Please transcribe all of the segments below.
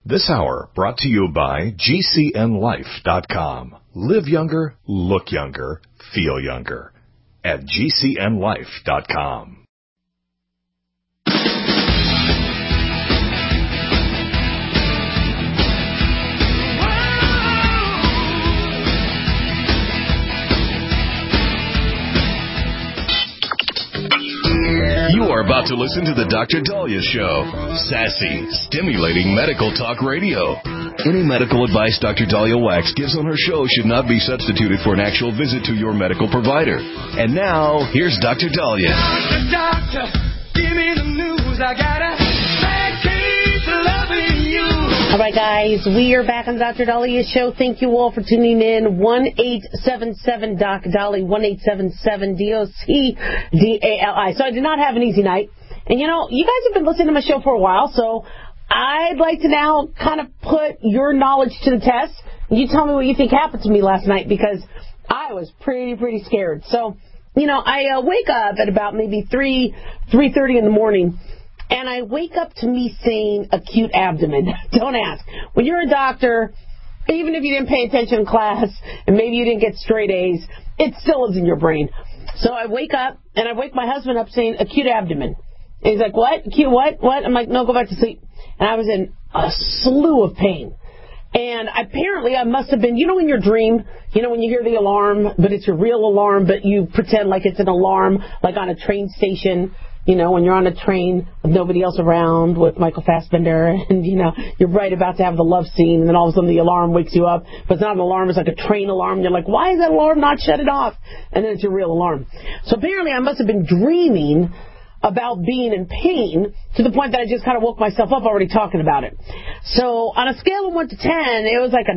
This hour brought to you by GCNLife.com. Live younger, look younger, feel younger at GCNLife.com. You are about to listen to the Dr. Daliah Show. Sassy, stimulating medical talk radio. Any medical advice Dr. Daliah Wax gives on her show should not be substituted for an actual visit to your medical provider. And now, here's Dr. Daliah. Doctor, give me the news. I got a bad case of loving you. All right, guys, we are back on the Dr. Daliah Show. Thank you all for tuning in. 1-877-DOC-DALI, 1-877-DOC-DALI. So I did not have an easy night. And, you know, you guys have been listening to my show for a while, so I'd like to now kind of put your knowledge to the test. You tell me what you think happened to me last night, because I was pretty scared. So, you know, I wake up at about maybe 3:30 in the morning, and I wake up to me saying acute abdomen. Don't ask. When you're a doctor, even if you didn't pay attention in class and maybe you didn't get straight A's, it still is in your brain. So I wake up, and I wake my husband up saying acute abdomen. And he's like, what? Acute what? What? I'm like, no, go back to sleep. And I was in a slew of pain. And apparently I must have been, you know, in your dream, you know, when you hear the alarm, but it's your real alarm, but you pretend like it's an alarm, like on a train station, you know, when you're on a train with nobody else around, with Michael Fassbender, and, you know, you're right about to have the love scene, and then all of a sudden the alarm wakes you up, but it's not an alarm, it's like a train alarm, and you're like, why is that alarm not shut it off? And then it's your real alarm. So apparently I must have been dreaming about being in pain to the point that I just kind of woke myself up already talking about it. So on a scale of 1 to 10, it was like a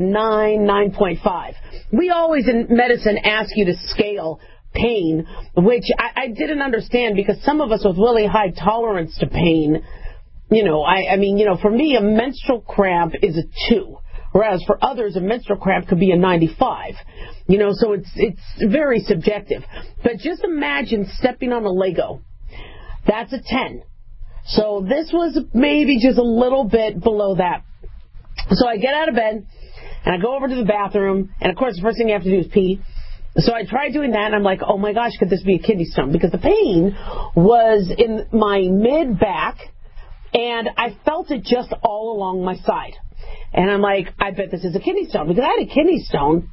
9.5. We always in medicine ask you to scale pain, which I didn't understand, because some of us with really high tolerance to pain, you know, I mean, you know, for me, a menstrual cramp is a 2. Whereas for others, a menstrual cramp could be a 95. You know, so it's very subjective. But just imagine stepping on a Lego. That's a 10. So this was maybe just a little bit below that. So I get out of bed, and I go over to the bathroom, and of course the first thing you have to do is pee. So I tried doing that, and I'm like, oh my gosh, could this be a kidney stone? Because the pain was in my mid-back, and I felt it just all along my side. And I'm like, I bet this is a kidney stone, because I had a kidney stone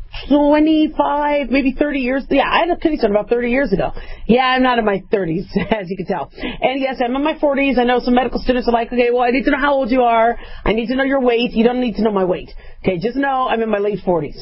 25, maybe 30 years. Yeah, I had a kidney stone about 30 years ago. Yeah, I'm not in my 30s, as you can tell. And yes, I'm in my 40s. I know some medical students are like, okay, well, I need to know how old you are. I need to know your weight. You don't need to know my weight. Okay, just know I'm in my late 40s.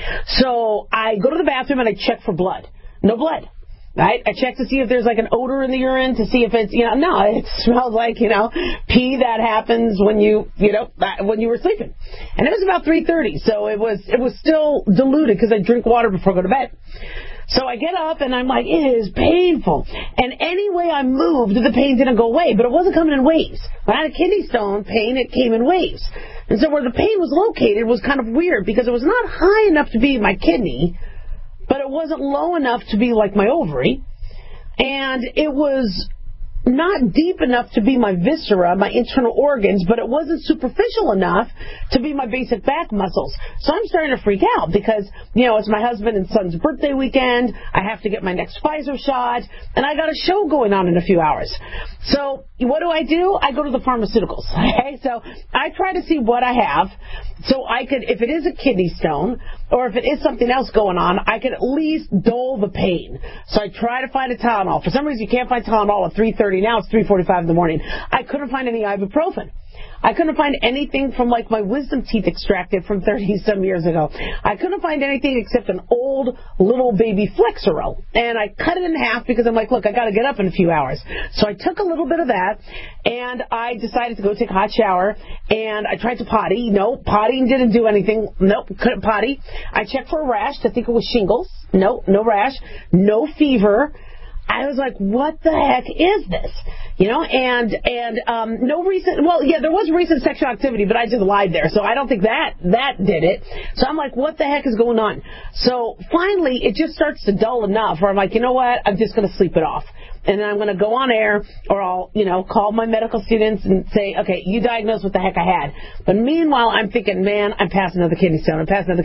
So I go to the bathroom and I check for blood. No blood. Right? I check to see if there's like an odor in the urine, to see if it's, you know, no, it smells like, you know, pee that happens when you know, when you were sleeping. And it was about 3:30, so it was still diluted, because I drink water before I go to bed. So I get up and I'm like, it is painful. And any way I moved, the pain didn't go away, but it wasn't coming in waves. When I had a kidney stone pain, it came in waves. And so where the pain was located was kind of weird, because it was not high enough to be my kidney, but it wasn't low enough to be like my ovary, and it was not deep enough to be my viscera, my internal organs, but it wasn't superficial enough to be my basic back muscles. So I'm starting to freak out, because, you know, it's my husband and son's birthday weekend. I have to get my next Pfizer shot, and I got a show going on in a few hours. So what do? I go to the pharmaceuticals. Okay, so I try to see what I have, so I could, if it is a kidney stone, or if it is something else going on, I could at least dull the pain. So I try to find a Tylenol. For some reason, you can't find Tylenol at 3:30. Now it's 3:45 in the morning. I couldn't find any ibuprofen. I couldn't find anything from like my wisdom teeth extracted from 30-some years ago. I couldn't find anything except an old little baby Flexeril. And I cut it in half because I'm like, look, I got to get up in a few hours. So I took a little bit of that, and I decided to go take a hot shower, and I tried to potty. Nope, pottying didn't do anything. Nope, couldn't potty. I checked for a rash to think it was shingles. Nope, no rash. No fever. I was like, what the heck is this? You know, and no recent, well, yeah, there was recent sexual activity, but I just lied there. So I don't think that did it. So I'm like, what the heck is going on? So finally, it just starts to dull enough where I'm like, you know what? I'm just going to sleep it off. and then I'm going to go on air, or I'll, call my medical students and say, okay, you diagnosed what the heck I had. But meanwhile, I'm thinking, man, I'm passing another kidney stone.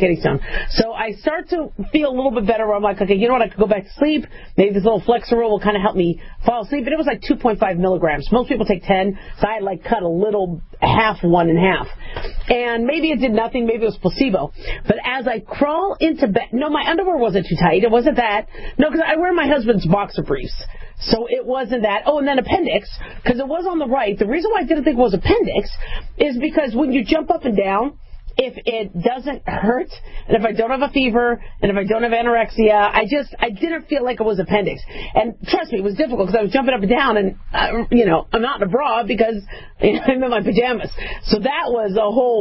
So I start to feel a little bit better where I'm like, okay, you know what, I could go back to sleep. Maybe this little Flexeril will kind of help me fall asleep. But it was like 2.5 milligrams. Most people take 10, so I had cut a little one in half. And maybe it did nothing. Maybe it was placebo. But as I crawl into bed, no, my underwear wasn't too tight. It wasn't that. No, because I wear my husband's boxer briefs. So it wasn't that. Oh, and then appendix, because it was on the right. The reason why I didn't think it was appendix is because when you jump up and down, if it doesn't hurt, and if I don't have a fever, and if I don't have anorexia, I didn't feel like it was appendix. And trust me, it was difficult because I was jumping up and down, and I'm not in a bra because I'm in my pajamas. So that was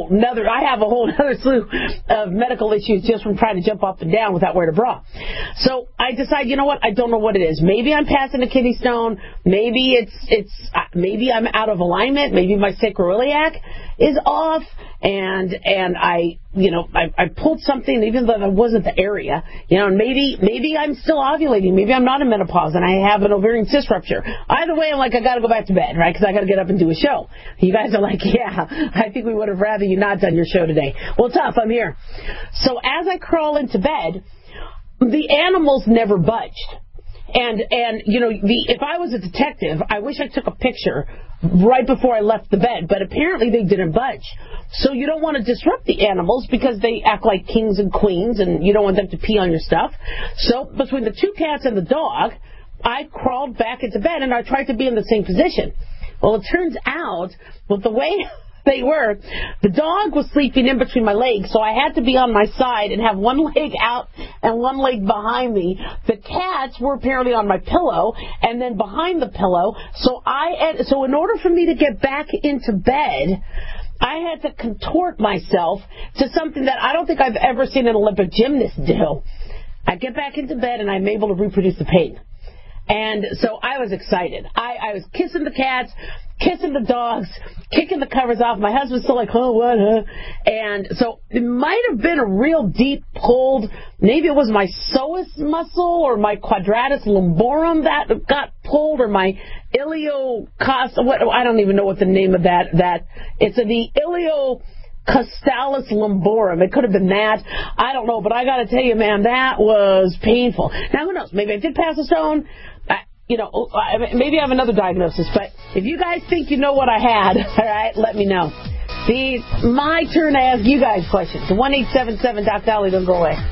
I have a whole other slew of medical issues just from trying to jump up and down without wearing a bra. So I decide, you know what, I don't know what it is. Maybe I'm passing a kidney stone. Maybe maybe I'm out of alignment. Maybe my sacroiliac is off, and I pulled something even though that wasn't the area, and maybe I'm still ovulating, maybe I'm not in menopause and I have an ovarian cyst rupture. Either way, I'm like, I got to go back to bed, right? Because I got to get up and do a show. You guys are like, yeah, I think we would have rather you not done your show today. Well, tough, I'm here. So as I crawl into bed, the animals never budged. And if I was a detective, I wish I took a picture right before I left the bed, but apparently they didn't budge. So you don't want to disrupt the animals because they act like kings and queens, and you don't want them to pee on your stuff. So between the two cats and the dog, I crawled back into bed, and I tried to be in the same position. Well, it turns out, with the way they were, the dog was sleeping in between my legs, so I had to be on my side and have one leg out and one leg behind me. The cats were apparently on my pillow and then behind the pillow. So in order for me to get back into bed, I had to contort myself to something that I don't think I've ever seen an Olympic gymnast do. I get back into bed and I'm able to reproduce the pain. And so I was excited. I was kissing the cats, kissing the dogs, kicking the covers off. My husband's still like, oh, what, huh? And so it might have been a real deep pulled. Maybe it was my psoas muscle or my quadratus lumborum that got pulled, or my iliocostalis. I don't even know what the name of that. It's the iliocostalis lumborum. It could have been that. I don't know, but I got to tell you, man, that was painful. Now, who knows? Maybe I did pass a stone. Maybe I have another diagnosis, but if you guys think you know what I had, all right, let me know. It's my turn to ask you guys questions. 1-877-DOC-DOLLY, don't go away.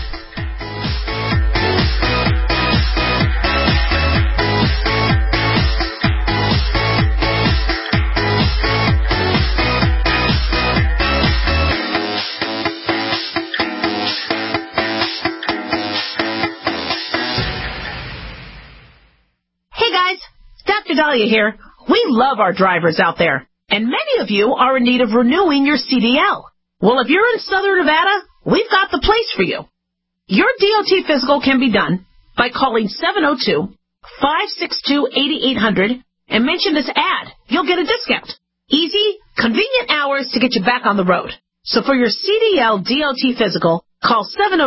Dahlia here. We love our drivers out there, and many of you are in need of renewing your CDL. Well, if you're in Southern Nevada, we've got the place for you. Your DOT physical can be done by calling 702-562-8800 and mention this ad. You'll get a discount. Easy, convenient hours to get you back on the road. So for your CDL DOT physical, call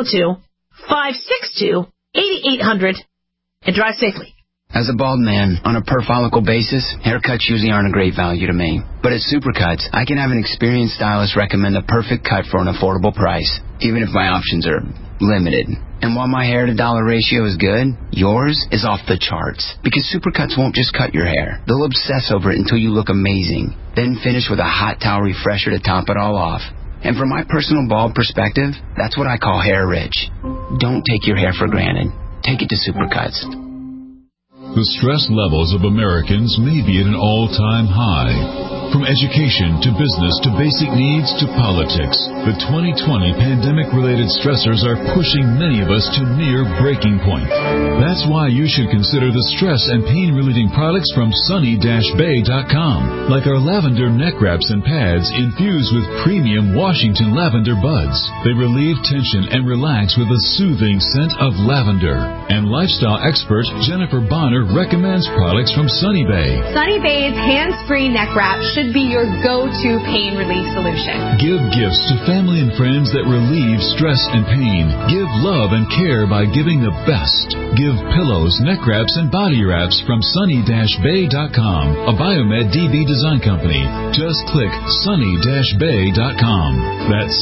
702-562-8800 and drive safely. As a bald man, on a per-follicle basis, haircuts usually aren't a great value to me. But at Supercuts, I can have an experienced stylist recommend the perfect cut for an affordable price, even if my options are limited. And while my hair-to-dollar ratio is good, yours is off the charts. Because Supercuts won't just cut your hair. They'll obsess over it until you look amazing. Then finish with a hot towel refresher to top it all off. And from my personal bald perspective, that's what I call hair-rich. Don't take your hair for granted. Take it to Supercuts. The stress levels of Americans may be at an all-time high. From education to business to basic needs to politics, the 2020 pandemic-related stressors are pushing many of us to near breaking point. That's why you should consider the stress and pain-relieving products from sunny-bay.com, like our lavender neck wraps and pads infused with premium Washington lavender buds. They relieve tension and relax with a soothing scent of lavender. And lifestyle expert Jennifer Bonner recommends products from Sunny Bay. Sunny Bay's hands-free neck wrap should should be your go-to pain relief solution. Give gifts to family and friends that relieve stress and pain. Give love and care by giving the best. Give pillows, neck wraps, and body wraps from Sunny-Bay.com, a Biomed DB design company. Just click Sunny-Bay.com. That's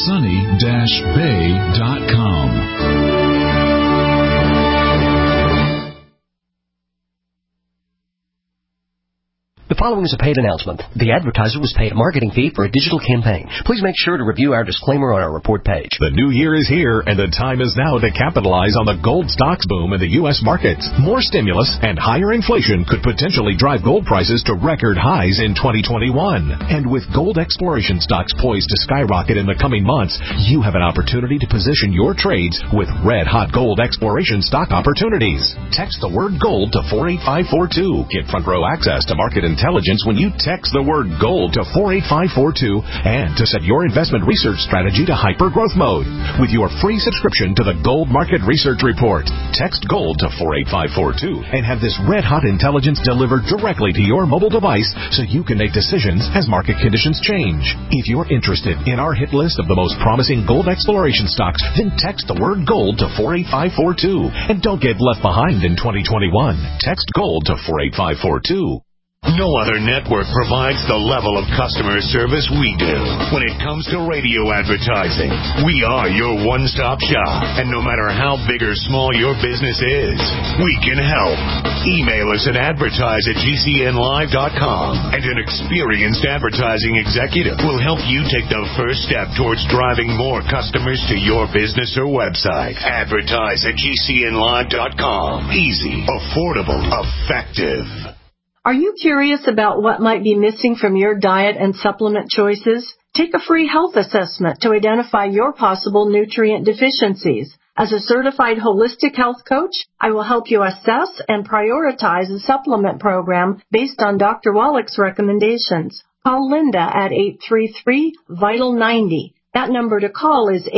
Sunny-Bay.com. The following is a paid announcement. The advertiser was paid a marketing fee for a digital campaign. Please make sure to review our disclaimer on our report page. The new year is here, and the time is now to capitalize on the gold stocks boom in the U.S. markets. More stimulus and higher inflation could potentially drive gold prices to record highs in 2021. And with gold exploration stocks poised to skyrocket in the coming months, you have an opportunity to position your trades with red-hot gold exploration stock opportunities. Text the word gold to 48542. Get front-row access to market intelligence when you text the word gold to 48542 and to set your investment research strategy to hyper-growth mode with your free subscription to the Gold Market Research Report. Text gold to 48542 and have this red-hot intelligence delivered directly to your mobile device so you can make decisions as market conditions change. If you're interested in our hit list of the most promising gold exploration stocks, then text the word gold to 48542 and don't get left behind in 2021. Text gold to 48542. No other network provides the level of customer service we do. When it comes to radio advertising, we are your one-stop shop. And no matter how big or small your business is, we can help. Email us at advertise@gcnlive.com, and an experienced advertising executive will help you take the first step towards driving more customers to your business or website. Advertise@gcnlive.com. Easy, affordable, effective. Are you curious about what might be missing from your diet and supplement choices? Take a free health assessment to identify your possible nutrient deficiencies. As a certified holistic health coach, I will help you assess and prioritize a supplement program based on Dr. Wallach's recommendations. Call Linda at 833-VITAL-90. That number to call is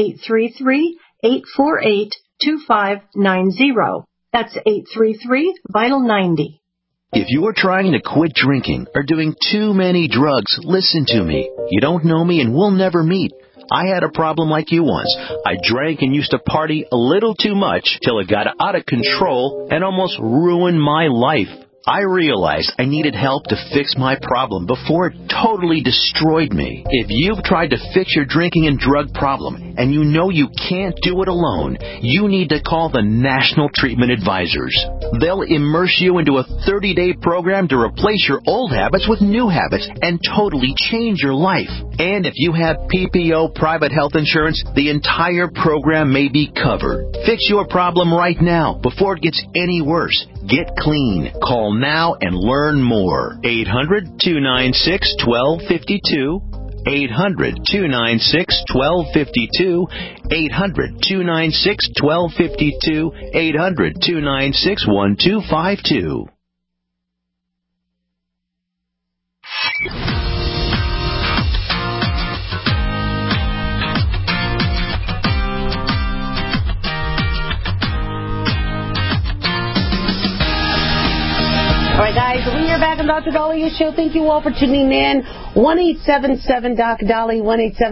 833-848-2590. That's 833-VITAL-90. If you're trying to quit drinking or doing too many drugs, listen to me. You don't know me and we'll never meet. I had a problem like you once. I drank and used to party a little too much till it got out of control and almost ruined my life. I realized I needed help to fix my problem before it totally destroyed me. If you've tried to fix your drinking and drug problem and you know you can't do it alone, you need to call the National Treatment Advisors. They'll immerse you into a 30-day program to replace your old habits with new habits and totally change your life. And if you have PPO private health insurance, the entire program may be covered. Fix your problem right now before it gets any worse. Get clean. Call now and learn more. 800-296-1252. 800-296-1252. 800-296-1252. 800-296-1252. All right, guys, we are back on Dr. Dalia's show. Thank you all for tuning in. 1-877-DOC-DALI,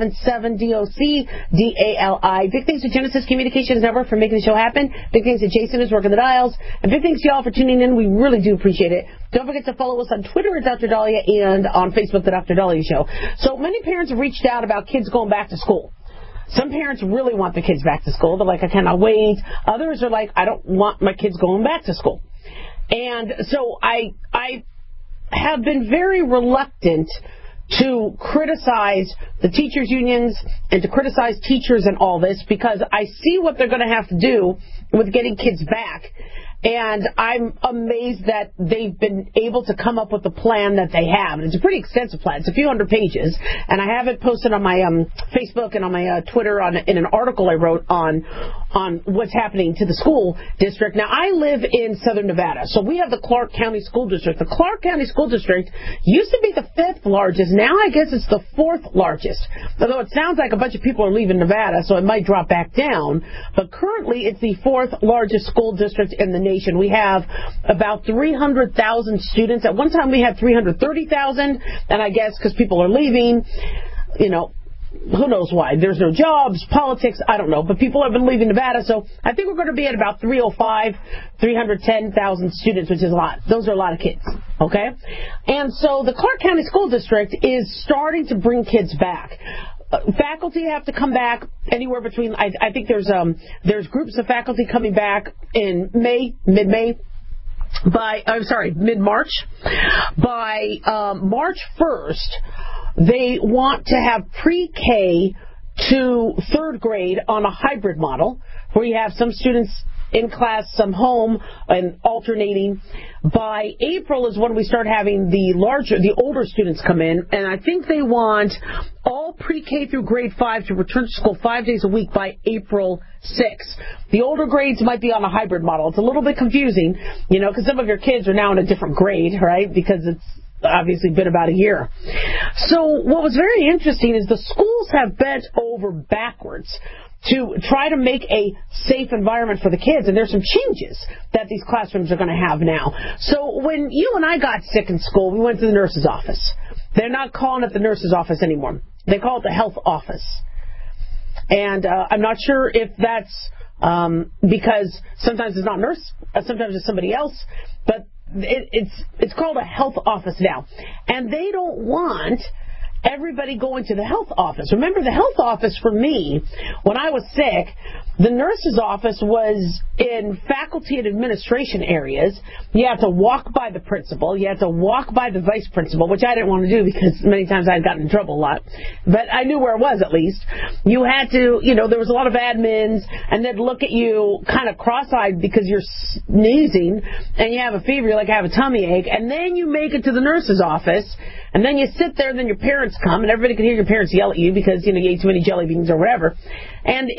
1-877-DOC-DALI. Big thanks to Genesis Communications Network for making the show happen. Big thanks to Jason who's working the dials. And big thanks to y'all for tuning in. We really do appreciate it. Don't forget to follow us on Twitter at Dr. Dalia and on Facebook, The Dr. Dalia Show. So many parents have reached out about kids going back to school. Some parents really want the kids back to school. They're like, I cannot wait. Others are like, I don't want my kids going back to school. And so I have been very reluctant to criticize the teachers' unions and to criticize teachers and all this because I see what they're going to have to do with getting kids back. And I'm amazed that they've been able to come up with the plan that they have. And it's a pretty extensive plan. It's a few hundred pages. And I have it posted on my Facebook and on my Twitter in an article I wrote on on what's happening to the school district. Now, I live in southern Nevada, so we have the Clark County School District. The Clark County School District used to be the 5th largest. Now I guess it's the 4th largest. Although it sounds like a bunch of people are leaving Nevada, so it might drop back down. But currently it's the 4th largest school district in the nation. We have about 300,000 students. At one time we had 330,000, and I guess because people are leaving, you know, who knows why? There's no jobs, politics, I don't know. But people have been leaving Nevada, so I think we're going to be at about 310,000 students, which is a lot. Those are a lot of kids, okay? And so the Clark County School District is starting to bring kids back. Faculty have to come back anywhere between, I think there's groups of faculty coming back in mid-March. By March 1st, they want to have pre-K to 3rd grade on a hybrid model, where you have some students in class, some home, and alternating. By April is when we start having the older students come in, and I think they want all pre-K through grade 5 to return to school 5 days a week by April 6th. The older grades might be on a hybrid model. It's a little bit confusing, you know, because some of your kids are now in a different grade, right? Because it's obviously been about a year. So what was very interesting is the schools have bent over backwards to try to make a safe environment for the kids, and there's some changes that these classrooms are going to have now. So when you and I got sick in school, we went to the nurse's office. They're not calling it the nurse's office anymore. They call it the health office. And I'm not sure if that's because sometimes it's not a nurse, sometimes it's somebody else, but it's called a health office now. And they don't want everybody going to the health office. Remember, the health office for me, when I was sick, the nurse's office was in faculty and administration areas. You have to walk by the principal. You have to walk by the vice principal, which I didn't want to do because many times I'd gotten in trouble a lot. But I knew where it was, at least. You had to, you know, there was a lot of admins, and they'd look at you kind of cross-eyed because you're sneezing and you have a fever, you're like, I have a tummy ache. And then you make it to the nurse's office, and then you sit there, and then your parents come, and everybody can hear your parents yell at you because, you know, you ate too many jelly beans or whatever. And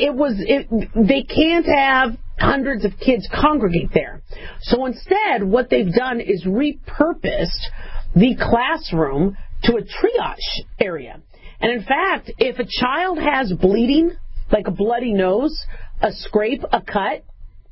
they can't have hundreds of kids congregate there. So instead, what they've done is repurposed the classroom to a triage area. And in fact, if a child has bleeding, like a bloody nose, a scrape, a cut,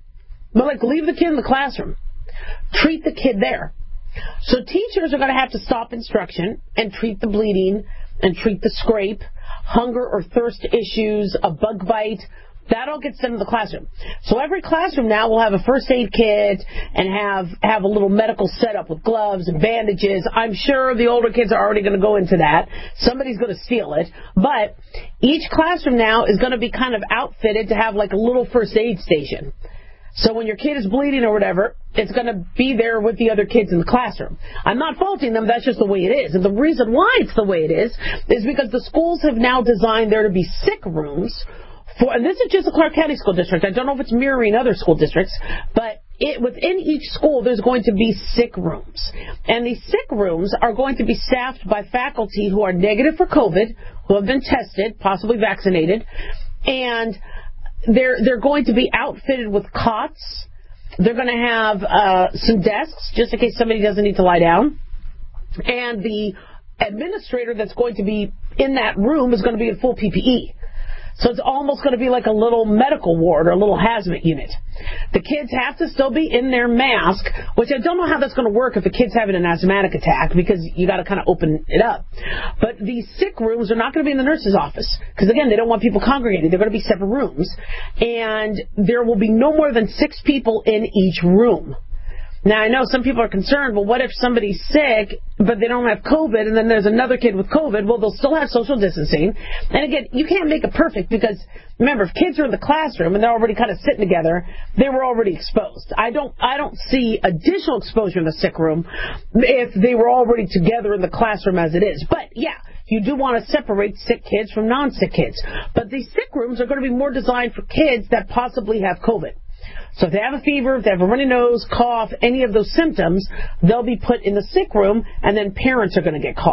but like leave the kid in the classroom. Treat the kid there. So teachers are going to have to stop instruction and treat the bleeding and treat the scrape, hunger or thirst issues, a bug bite. That all gets sent to the classroom. So every classroom now will have a first aid kit and have a little medical setup with gloves and bandages. I'm sure the older kids are already going to go into that. Somebody's going to steal it. But each classroom now is going to be kind of outfitted to have like a little first aid station. So when your kid is bleeding or whatever, it's going to be there with the other kids in the classroom. I'm not faulting them. That's just the way it is. And the reason why it's the way it is because the schools have now designed there to be sick rooms. And this is just the Clark County School District. I don't know if it's mirroring other school districts, but within each school there's going to be sick rooms. And these sick rooms are going to be staffed by faculty who are negative for COVID, who have been tested, possibly vaccinated, and they're going to be outfitted with cots. They're going to have some desks just in case somebody doesn't need to lie down. And the administrator that's going to be in that room is going to be in full PPE. So it's almost going to be like a little medical ward or a little hazmat unit. The kids have to still be in their mask, which I don't know how that's going to work if the kid's having an asthmatic attack because you got to kind of open it up. But these sick rooms are not going to be in the nurse's office because, again, they don't want people congregating. They're going to be separate rooms. And there will be no more than 6 people in each room. Now, I know some people are concerned, well, what if somebody's sick, but they don't have COVID, and then there's another kid with COVID? Well, they'll still have social distancing. And again, you can't make it perfect because, remember, if kids are in the classroom and they're already kind of sitting together, they were already exposed. I don't see additional exposure in the sick room if they were already together in the classroom as it is. But, yeah, you do want to separate sick kids from non-sick kids. But these sick rooms are going to be more designed for kids that possibly have COVID. So if they have a fever, if they have a runny nose, cough, any of those symptoms, they'll be put in the sick room, and then parents are going to get called.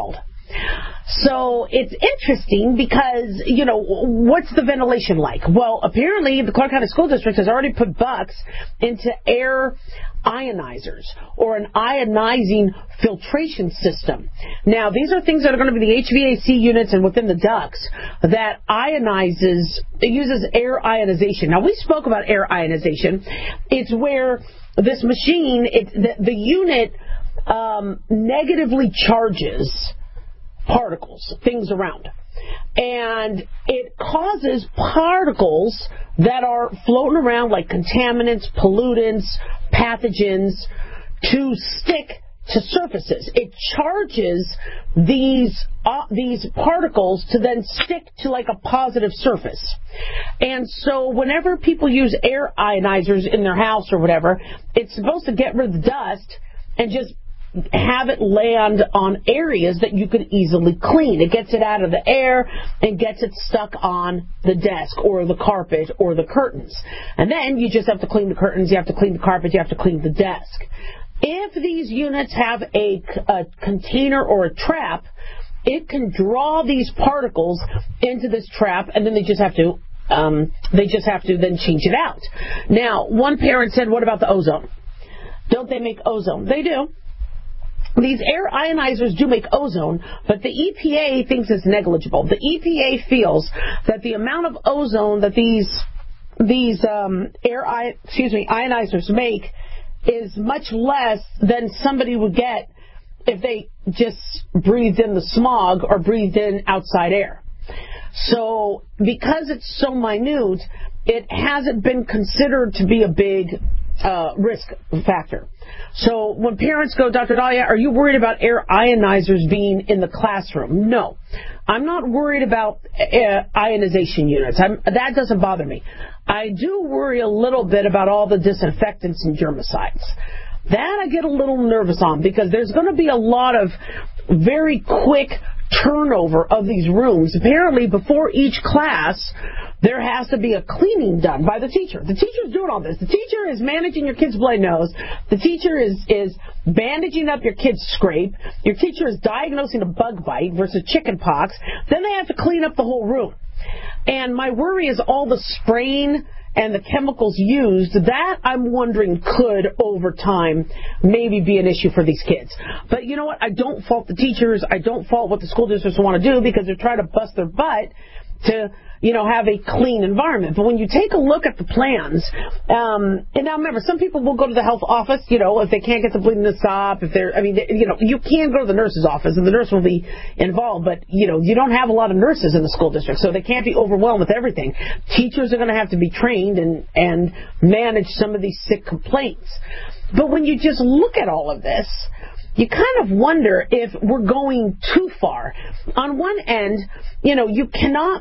So it's interesting because, what's the ventilation like? Well, apparently the Clark County School District has already put bucks into air ionizers or an ionizing filtration system. Now, these are things that are going to be the HVAC units and within the ducts that it uses air ionization. Now, we spoke about air ionization. It's where this machine, the unit negatively charges particles, things around. And it causes particles that are floating around like contaminants, pollutants, pathogens to stick to surfaces. It charges these particles to then stick to like a positive surface. And so whenever people use air ionizers in their house or whatever, it's supposed to get rid of the dust and just have it land on areas that you could easily clean. It gets it out of the air and gets it stuck on the desk or the carpet or the curtains. And then you just have to clean the curtains, you have to clean the carpet, you have to clean the desk. If these units have a container or a trap, it can draw these particles into this trap, and then they just have to then change it out. Now, one parent said, what about the ozone? Don't they make ozone? They do. These air ionizers do make ozone, but the EPA thinks it's negligible. The EPA feels that the amount of ozone that these ionizers make is much less than somebody would get if they just breathed in the smog or breathed in outside air. So because it's so minute, it hasn't been considered to be a big risk factor. So when parents go, Dr. Dahlia, are you worried about air ionizers being in the classroom? No. I'm not worried about ionization units. That doesn't bother me. I do worry a little bit about all the disinfectants and germicides. That I get a little nervous on because there's going to be a lot of very quick turnover of these rooms. Apparently, before each class, there has to be a cleaning done by the teacher. The teacher's doing all this. The teacher is managing your kid's bloody nose. The teacher is bandaging up your kid's scrape. Your teacher is diagnosing a bug bite versus chicken pox. Then they have to clean up the whole room. And my worry is all the spraying and the chemicals used, that I'm wondering could, over time, maybe be an issue for these kids. But you know what? I don't fault the teachers. I don't fault what the school districts want to do because they're trying to bust their butt to, have a clean environment. But when you take a look at the plans, and now remember, some people will go to the health office, if they can't get the bleeding to stop, you can go to the nurse's office and the nurse will be involved, but, you don't have a lot of nurses in the school district, so they can't be overwhelmed with everything. Teachers are going to have to be trained and manage some of these sick complaints. But when you just look at all of this, you kind of wonder if we're going too far. On one end, you cannot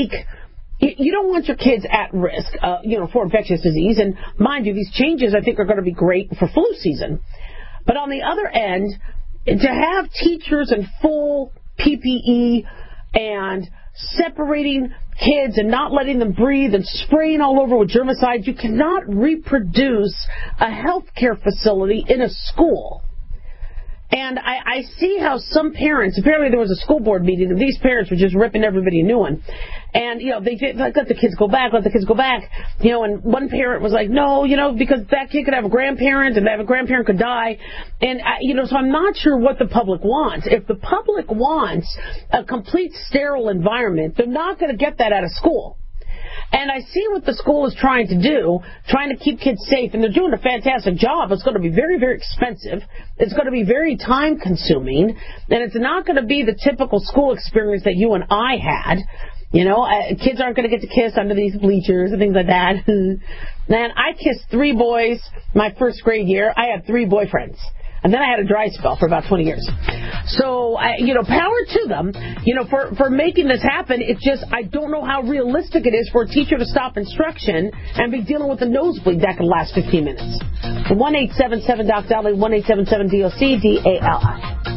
you don't want your kids at risk, for infectious disease. And mind you, these changes I think are going to be great for flu season. But on the other end, to have teachers in full PPE and separating kids and not letting them breathe and spraying all over with germicides, you cannot reproduce a healthcare facility in a school. And I see how some parents, apparently there was a school board meeting, and these parents were just ripping everybody a new one. And, they let the kids go back. And one parent was like, no, because that kid could have a grandparent, and that grandparent could die. And, so I'm not sure what the public wants. If the public wants a complete sterile environment, they're not going to get that out of school. And I see what the school is trying to do, trying to keep kids safe, and they're doing a fantastic job. It's going to be very, very expensive. It's going to be very time-consuming, and it's not going to be the typical school experience that you and I had. Kids aren't going to get to kiss under these bleachers and things like that. Man, I kissed 3 boys my first grade year. I had 3 boyfriends. And then I had a dry spell for about 20 years. So, power to them, for making this happen. It's just, I don't know how realistic it is for a teacher to stop instruction and be dealing with a nosebleed that can last 15 minutes. 1-877-DOC-DALI, 1-877-DOC-DALI.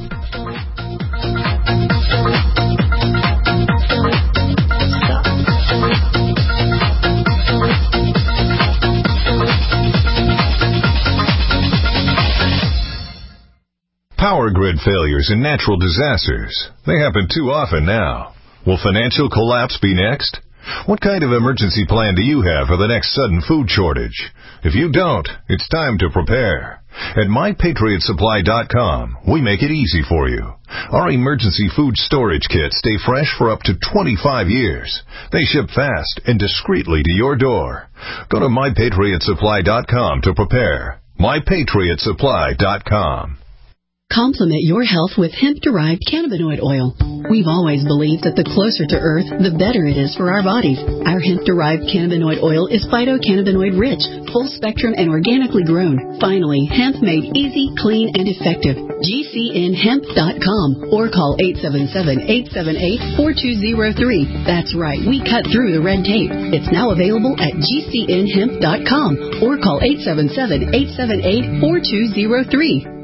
Power grid failures and natural disasters. They happen too often now. Will financial collapse be next? What kind of emergency plan do you have for the next sudden food shortage? If you don't, it's time to prepare. At MyPatriotSupply.com, we make it easy for you. Our emergency food storage kits stay fresh for up to 25 years. They ship fast and discreetly to your door. Go to MyPatriotSupply.com to prepare. MyPatriotSupply.com. Complement your health with hemp-derived cannabinoid oil. We've always believed that the closer to Earth, the better it is for our bodies. Our hemp-derived cannabinoid oil is phytocannabinoid-rich, full-spectrum, and organically grown. Finally, hemp made easy, clean, and effective. GCNhemp.com or call 877-878-4203. That's right, we cut through the red tape. It's now available at GCNhemp.com or call 877-878-4203.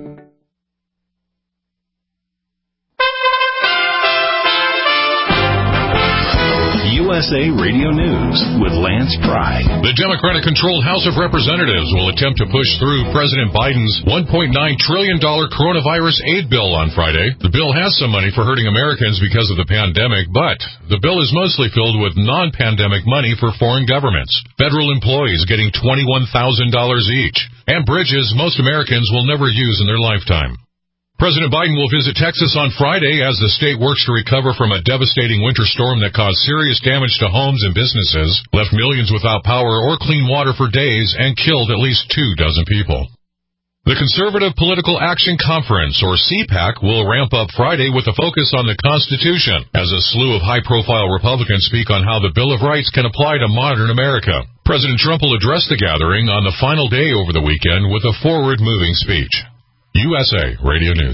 USA Radio News with Lance Pry. The Democratic-controlled House of Representatives will attempt to push through President Biden's $1.9 trillion coronavirus aid bill on Friday. The bill has some money for hurting Americans because of the pandemic, but the bill is mostly filled with non-pandemic money for foreign governments, federal employees getting $21,000 each, and bridges most Americans will never use in their lifetime. President Biden will visit Texas on Friday as the state works to recover from a devastating winter storm that caused serious damage to homes and businesses, left millions without power or clean water for days, and killed at least 24 people. The Conservative Political Action Conference, or CPAC, will ramp up Friday with a focus on the Constitution, as a slew of high-profile Republicans speak on how the Bill of Rights can apply to modern America. President Trump will address the gathering on the final day over the weekend with a forward-moving speech. USA Radio News.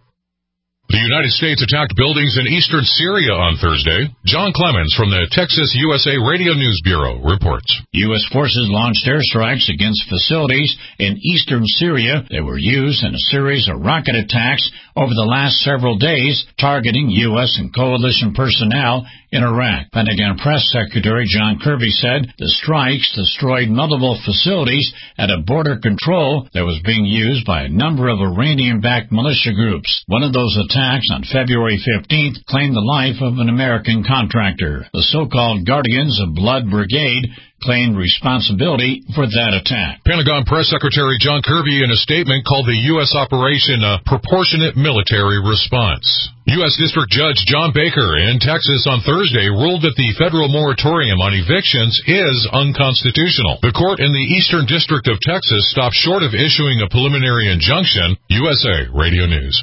The United States attacked buildings in eastern Syria on Thursday. John Clemens from the Texas USA Radio News Bureau reports. U.S. forces launched airstrikes against facilities in eastern Syria that were used in a series of rocket attacks over the last several days, targeting U.S. and coalition personnel in Iraq. Pentagon Press Secretary John Kirby said the strikes destroyed multiple facilities at a border control that was being used by a number of Iranian-backed militia groups. One of those attacks on February 15th claimed the life of an American contractor. The so-called Guardians of Blood Brigade claimed responsibility for that attack. Pentagon Press Secretary John Kirby in a statement called the U.S. operation a proportionate military response. U.S. District Judge John Baker in Texas on Thursday ruled that the federal moratorium on evictions is unconstitutional. The court in the Eastern District of Texas stopped short of issuing a preliminary injunction. USA Radio News.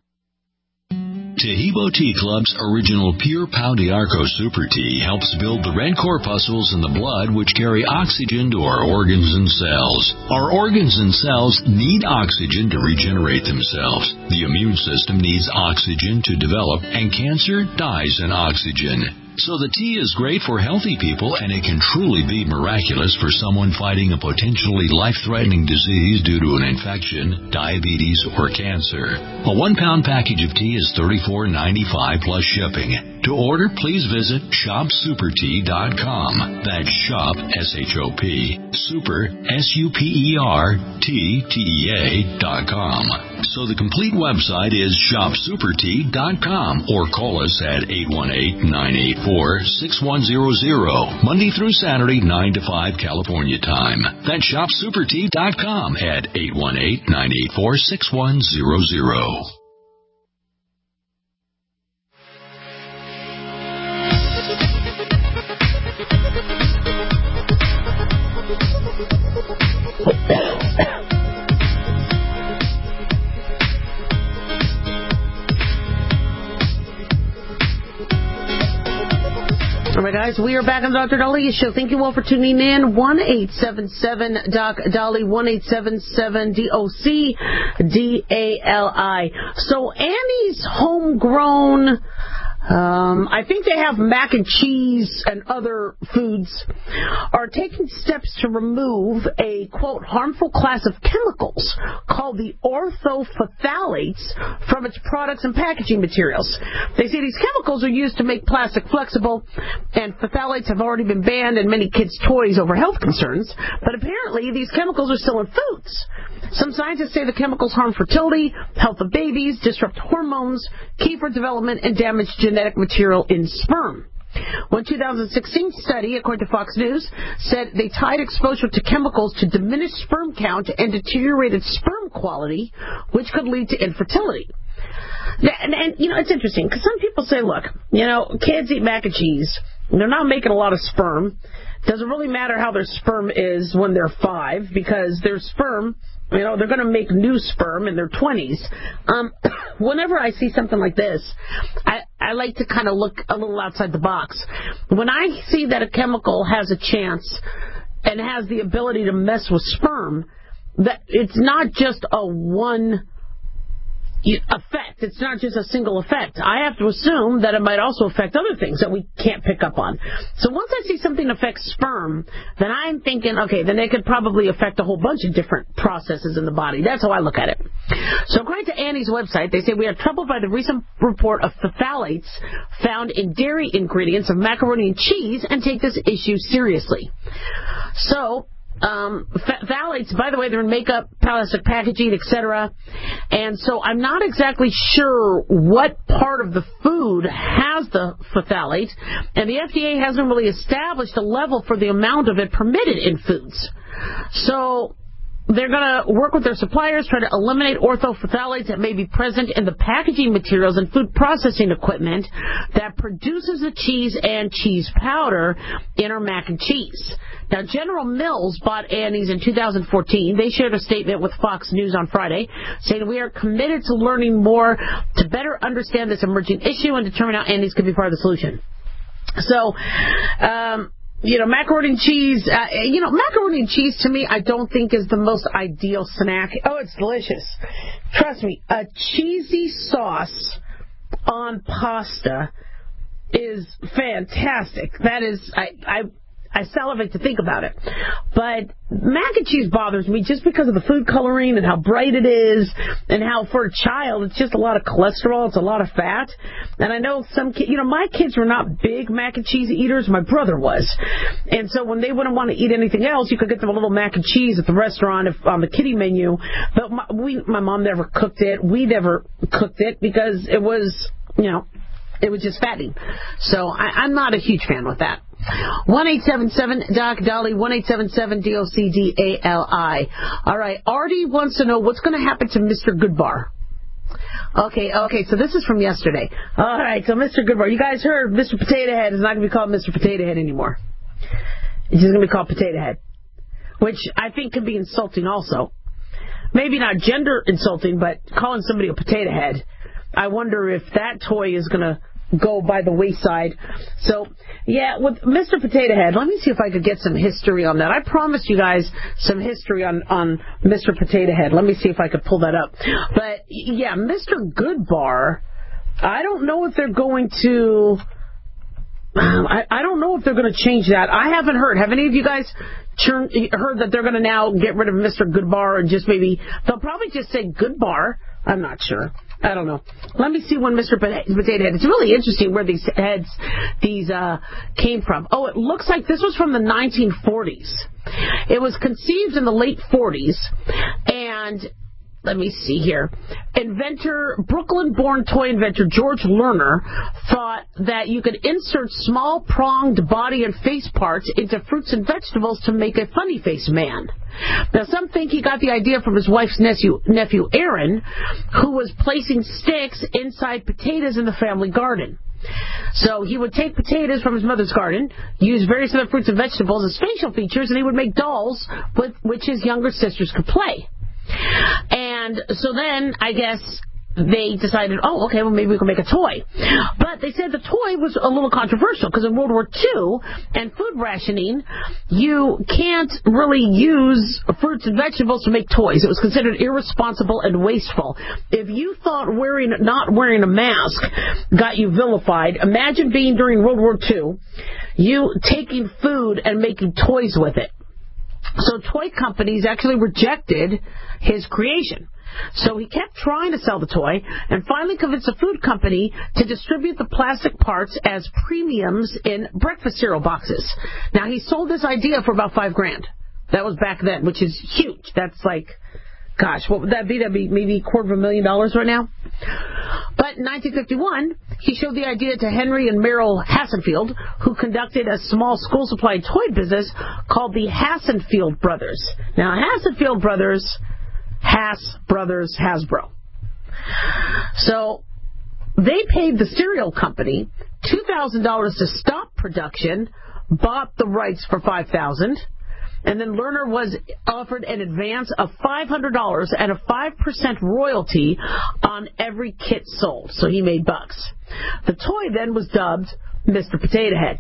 Tahibo Tea Club's original Pure Pau d'Arco Super Tea helps build the red corpuscles in the blood which carry oxygen to our organs and cells. Our organs and cells need oxygen to regenerate themselves. The immune system needs oxygen to develop, and cancer dies in oxygen. So the tea is great for healthy people, and it can truly be miraculous for someone fighting a potentially life-threatening disease due to an infection, diabetes, or cancer. A 1-pound package of tea is $34.95 plus shipping. To order, please visit ShopSuperTea.com. That's Shop, S-H-O-P, Super, SUPERTEA.com. So the complete website is ShopSuperTea.com, or call us at 818-984-6100, Monday through Saturday, 9 to 5 California time. That's ShopSuperTea.com at 818-984-6100. All right, guys, we are back on the Dr. Daliah Show. Thank you all for tuning in. 1-877-DOC-DALI, 1-877-DOC-DALI. So Annie's homegrown, I think they have mac and cheese and other foods, are taking steps to remove a, quote, harmful class of chemicals called the orthophthalates from its products and packaging materials. They say these chemicals are used to make plastic flexible, and phthalates have already been banned in many kids' toys over health concerns, but apparently these chemicals are still in foods. Some scientists say the chemicals harm fertility, health of babies, disrupt hormones, key for development, and damage genetic material in sperm. One 2016 study, according to Fox News, said they tied exposure to chemicals to diminished sperm count and deteriorated sperm quality, which could lead to infertility. And it's interesting, because some people say, look, kids eat mac and cheese. They're not making a lot of sperm. Doesn't really matter how their sperm is when they're 5, because their sperm, they're going to make new sperm in their 20s. Whenever I see something like this, I like to kind of look a little outside the box. When I see that a chemical has a chance and has the ability to mess with sperm, that it's not just a one effect. It's not just a single effect. I have to assume that it might also affect other things that we can't pick up on. So once I see something affect sperm, then I'm thinking, okay, then it could probably affect a whole bunch of different processes in the body. That's how I look at it. So according to Annie's website, they say we are troubled by the recent report of phthalates found in dairy ingredients of macaroni and cheese and take this issue seriously. So phthalates, by the way, they're in makeup, plastic packaging, etc. And so I'm not exactly sure what part of the food has the phthalate, and the FDA hasn't really established a level for the amount of it permitted in foods. So they're going to work with their suppliers, try to eliminate orthophthalates that may be present in the packaging materials and food processing equipment that produces the cheese and cheese powder in our mac and cheese. Now, General Mills bought Annie's in 2014. They shared a statement with Fox News on Friday saying, we are committed to learning more to better understand this emerging issue and determine how Annie's could be part of the solution. So, macaroni and cheese, macaroni and cheese to me I don't think is the most ideal snack. Oh, it's delicious. Trust me, a cheesy sauce on pasta is fantastic. That is, I salivate to think about it. But mac and cheese bothers me just because of the food coloring and how bright it is and how for a child it's just a lot of cholesterol, it's a lot of fat. And I know some kids, my kids were not big mac and cheese eaters. My brother was. And so when they wouldn't want to eat anything else, you could get them a little mac and cheese at the restaurant on the kiddie menu. But my mom never cooked it. We never cooked it because it was, it was just fattening. So I'm not a huge fan with that. 1-877-DOC-DOLLY, 1-877-DOC-DALI. All right, Artie wants to know what's going to happen to Mr. Goodbar. Okay, so this is from yesterday. All right, so Mr. Goodbar, you guys heard Mr. Potato Head is not going to be called Mr. Potato Head anymore. It's just going to be called Potato Head, which I think can be insulting also. Maybe not gender insulting, but calling somebody a potato head, I wonder if that toy is going to go by the wayside. So, yeah, with Mr. Potato Head, let me see if I could get some history on that. I promised you guys some history on Mr. Potato Head. Let me see if I could pull that up. But, yeah, Mr. Goodbar, I don't know if they're going to... I don't know if they're going to change that. I haven't heard. Have any of you guys heard that they're going to now get rid of Mr. Goodbar and just maybe... They'll probably just say Goodbar. I'm not sure. I don't know. Let me see when Mr. Potato Head. It's really interesting where these heads came from. Oh, it looks like this was from the 1940s. It was conceived in the late 40s, and let me see here. Brooklyn-born toy inventor George Lerner thought that you could insert small pronged body and face parts into fruits and vegetables to make a funny face man. Now, some think he got the idea from his wife's nephew Aaron, who was placing sticks inside potatoes in the family garden. So he would take potatoes from his mother's garden, use various other fruits and vegetables as facial features, and he would make dolls with which his younger sisters could play. And so then, I guess, they decided, oh, okay, well, maybe we can make a toy. But they said the toy was a little controversial because in World War II and food rationing, you can't really use fruits and vegetables to make toys. It was considered irresponsible and wasteful. If you thought not wearing a mask got you vilified, imagine being during World War II, you taking food and making toys with it. So toy companies actually rejected his creation. So he kept trying to sell the toy and finally convinced a food company to distribute the plastic parts as premiums in breakfast cereal boxes. Now, he sold this idea for about $5,000. That was back then, which is huge. That's like, Gosh, what would that be? That'd be maybe $250,000 right now. But in 1951, he showed the idea to Henry and Merrill Hassenfield, who conducted a small school supply toy business called the Hassenfield Brothers. Now, Hassenfield Brothers, Hasbro. So they paid the cereal company $2,000 to stop production, bought the rights for $5,000. And then Lerner was offered an advance of $500 and a 5% royalty on every kit sold. So he made bucks. The toy then was dubbed Mr. Potato Head.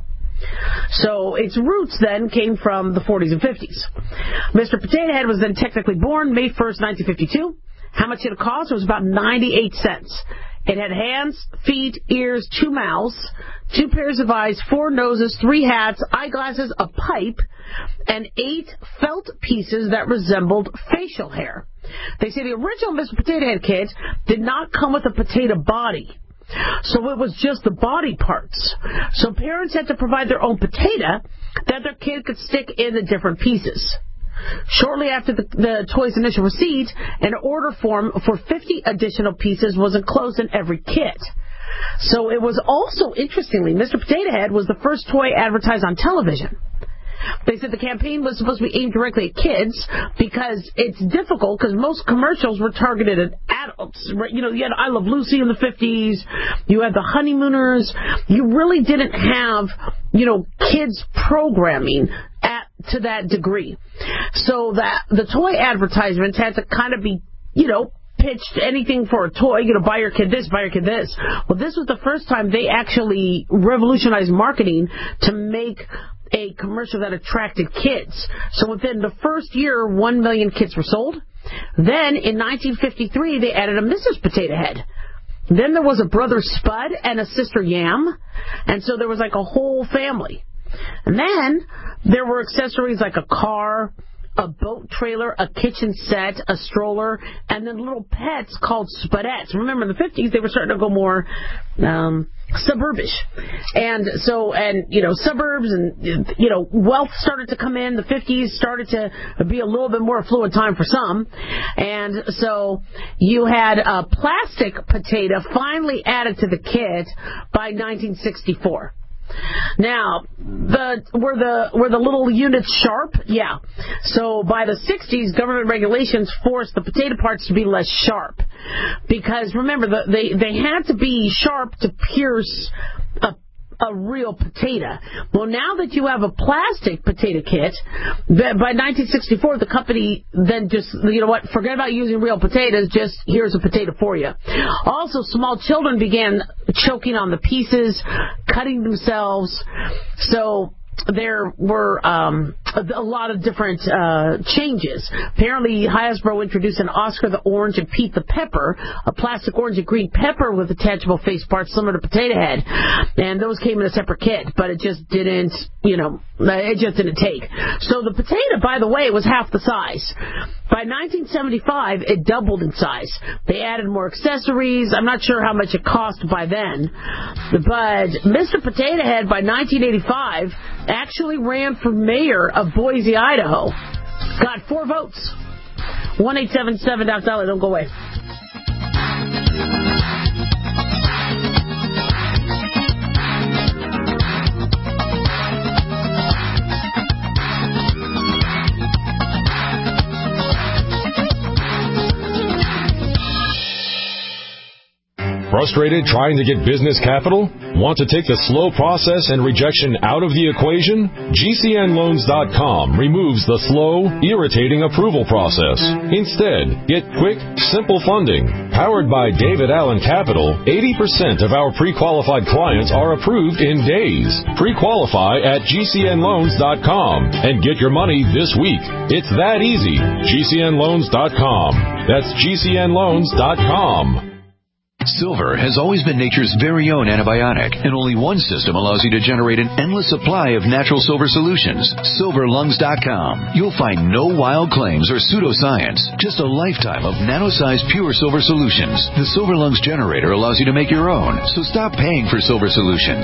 So its roots then came from the 40s and 50s. Mr. Potato Head was then technically born May 1st, 1952. How much did it cost? It was about 98 cents. It had hands, feet, ears, 2 mouths, 2 pairs of eyes, 4 noses, 3 hats, eyeglasses, a pipe, and 8 felt pieces that resembled facial hair. They say the original Mr. Potato Head kit did not come with a potato body. So it was just the body parts. So parents had to provide their own potato that their kid could stick in the different pieces. Shortly after the toy's initial receipt, an order form for 50 additional pieces was enclosed in every kit. So it was also, interestingly, Mr. Potato Head was the first toy advertised on television. They said the campaign was supposed to be aimed directly at kids because it's difficult because most commercials were targeted at adults. You know, you had I Love Lucy in the 50s. You had the Honeymooners. You really didn't have, kids programming to that degree. So that the toy advertisements had to kind of be, pitched anything for a toy, buy your kid this, buy your kid this. Well, this was the first time they actually revolutionized marketing to make a commercial that attracted kids. So within the first year, 1 million kits were sold. Then in 1953, they added a Mrs. Potato Head. Then there was a brother Spud and a sister Yam. And so there was like a whole family. And then there were accessories like a car, a boat trailer, a kitchen set, a stroller, and then little pets called Spudettes. Remember, in the 50s, they were starting to go more suburbish. And so, suburbs and, wealth started to come in. The 50s started to be a little bit more affluent time for some. And so you had a plastic potato finally added to the kit by 1964. Now, were the little units sharp? Yeah. So by the 60s, government regulations forced the potato parts to be less sharp. Because remember, they had to be sharp to pierce a real potato. Well, now that you have a plastic potato kit, by 1964, the company then just, forget about using real potatoes, just here's a potato for you. Also, small children began choking on the pieces, cutting themselves. So there were a lot of different changes. Apparently, Hasbro introduced an Oscar the Orange and Pete the Pepper, a plastic orange and green pepper with attachable face parts similar to Potato Head. And those came in a separate kit, but it just didn't, it just didn't take. So the potato, by the way, was half the size. By 1975, it doubled in size. They added more accessories. I'm not sure how much it cost by then. But Mr. Potato Head, by 1985, actually ran for mayor of Boise, Idaho. Got 4 votes. 1-877-DOC-DOLLAR. Don't go away. Frustrated trying to get business capital? Want to take the slow process and rejection out of the equation? GCNLoans.com removes the slow, irritating approval process. Instead, get quick, simple funding. Powered by David Allen Capital, 80% of our pre-qualified clients are approved in days. Pre-qualify at GCNLoans.com and get your money this week. It's that easy. GCNLoans.com. That's GCNLoans.com. Silver has always been nature's very own antibiotic, and only one system allows you to generate an endless supply of natural silver solutions. SilverLungs.com. You'll find no wild claims or pseudoscience, just a lifetime of nano-sized pure silver solutions. The Silver Lungs generator allows you to make your own, so stop paying for silver solutions. The unique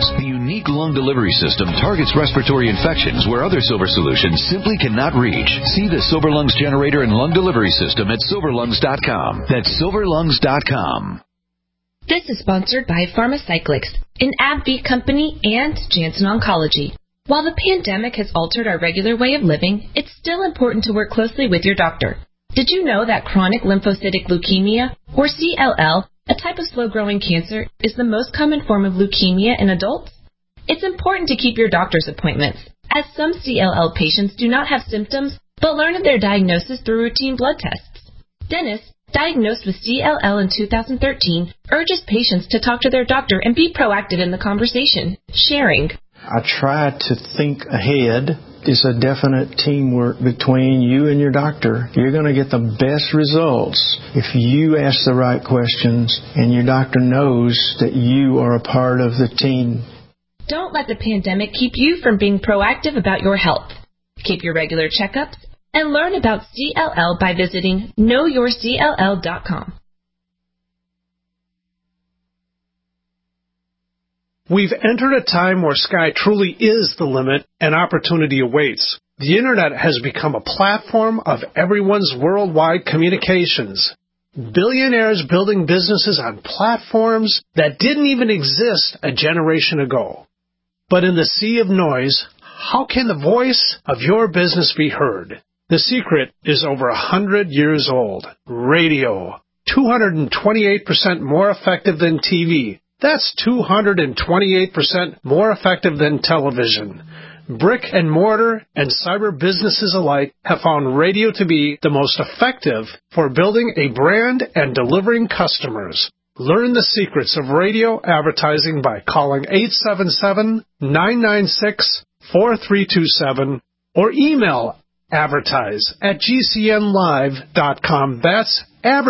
unique lung delivery system targets respiratory infections where other Silver solutions simply cannot reach. See the Silver Lungs generator and lung delivery system at silverlungs.com. That's silverlungs.com. This is sponsored by Pharmacyclics, an AbbVie company, and Janssen Oncology. While the pandemic has altered our regular way of living, it's still important to work closely with your doctor. Did you know that chronic lymphocytic leukemia, or CLL, a type of slow-growing cancer, is the most common form of leukemia in adults? It's important to keep your doctor's appointments, as some CLL patients do not have symptoms but learn of their diagnosis through routine blood tests. Dennis, diagnosed with CLL in 2013, urges patients to talk to their doctor and be proactive in the conversation, sharing. I try to think ahead. It's a definite teamwork between you and your doctor. You're going to get the best results if you ask the right questions and your doctor knows that you are a part of the team. Don't let the pandemic keep you from being proactive about your health. Keep your regular checkups and learn about CLL by visiting knowyourcll.com. We've entered a time where sky truly is the limit and opportunity awaits. The Internet has become a platform of everyone's worldwide communications. Billionaires building businesses on platforms that didn't even exist a generation ago. But in the sea of noise, how can the voice of your business be heard? The secret is over 100 years old. Radio. 228% more effective than TV. That's 228% more effective than television. Brick and mortar and cyber businesses alike have found radio to be the most effective for building a brand and delivering customers. Learn the secrets of radio advertising by calling 877-996-4327 or email advertise@gcnlive.com. That's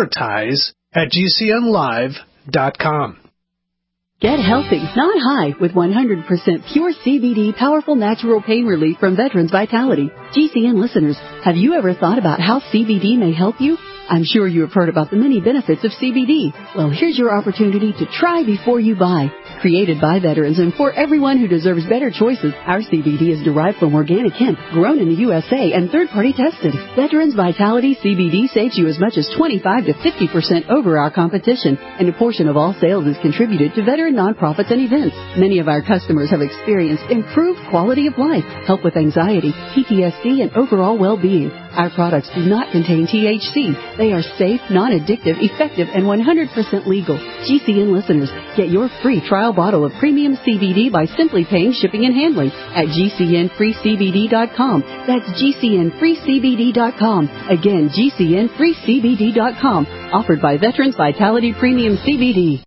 advertise@gcnlive.com. Get healthy, not high, with 100% pure CBD powerful natural pain relief from Veterans Vitality. GCN listeners, have you ever thought about how CBD may help you? I'm sure you have heard about the many benefits of CBD. Well, here's your opportunity to try before you buy. Created by veterans and for everyone who deserves better choices, our CBD is derived from organic hemp, grown in the USA, and third-party tested. Veterans Vitality CBD saves you as much as 25 to 50% over our competition, and a portion of all sales is contributed to veteran nonprofits and events. Many of our customers have experienced improved quality of life, help with anxiety, PTSD, and overall well-being. Our products do not contain THC. They are safe, non-addictive, effective, and 100% legal. GCN listeners, get your free trial bottle of premium CBD by simply paying shipping and handling at GCNFreeCBD.com. That's GCNFreeCBD.com. Again, GCNFreeCBD.com. Offered by Veterans Vitality Premium CBD.